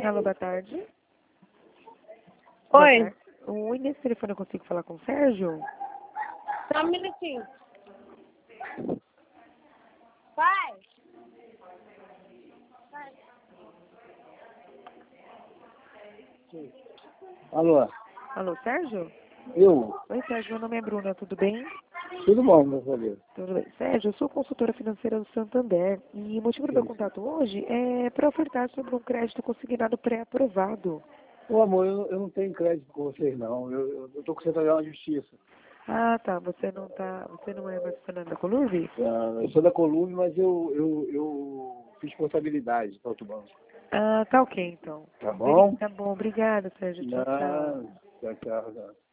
Alô, boa tarde. Oi. Boa tarde. Oi, nesse telefone eu consigo falar com o Sérgio? Só um minutinho. Pai. Alô, Alô, Sérgio? eu? Oi, Sérgio, meu nome é Bruna, tudo bem? Tudo bom, meu filho? Tudo bem. Sérgio, eu sou consultora financeira do Santander e o motivo do meu contato hoje é para ofertar sobre um crédito consignado pré-aprovado. Ô, amor, eu não tenho crédito com vocês, não. Eu tô com o Central de Justiça. Ah, tá, você não é mais funcionário da Colurbe? Eu sou da Columbi, mas eu fiz portabilidade para outro banco. Ah, tá ok, então. Tá bom? Tá bom, obrigada, Sérgio. Tchau, tchau. Não, tchau, tchau.